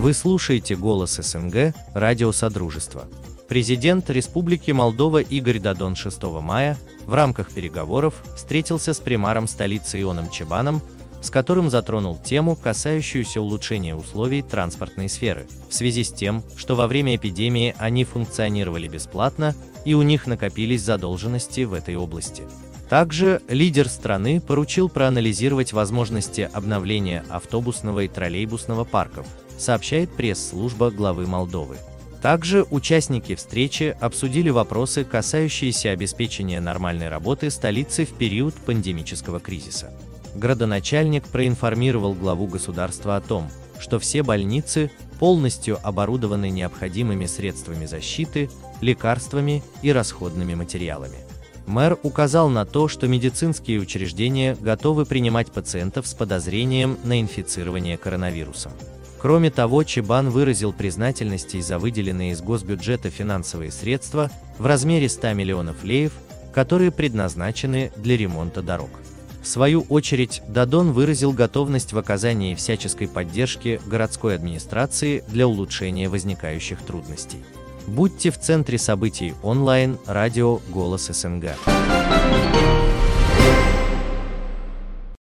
Вы слушаете «Голос СНГ», радио Содружества. Президент Республики Молдова Игорь Додон 6 мая в рамках переговоров встретился с примаром столицы Ионом Чебаном, с которым затронул тему, касающуюся улучшения условий транспортной сферы, в связи с тем, что во время эпидемии они функционировали бесплатно и у них накопились задолженности в этой области. Также лидер страны поручил проанализировать возможности обновления автобусного и троллейбусного парков, сообщает пресс-служба главы Молдовы. Также участники встречи обсудили вопросы, касающиеся обеспечения нормальной работы столицы в период пандемического кризиса. Градоначальник проинформировал главу государства о том, что все больницы полностью оборудованы необходимыми средствами защиты, лекарствами и расходными материалами. Мэр указал на то, что медицинские учреждения готовы принимать пациентов с подозрением на инфицирование коронавирусом. Кроме того, Чебан выразил признательность за выделенные из госбюджета финансовые средства в размере 100 миллионов леев, которые предназначены для ремонта дорог. В свою очередь, Додон выразил готовность в оказании всяческой поддержки городской администрации для улучшения возникающих трудностей. Будьте в центре событий онлайн, радио «Голос СНГ».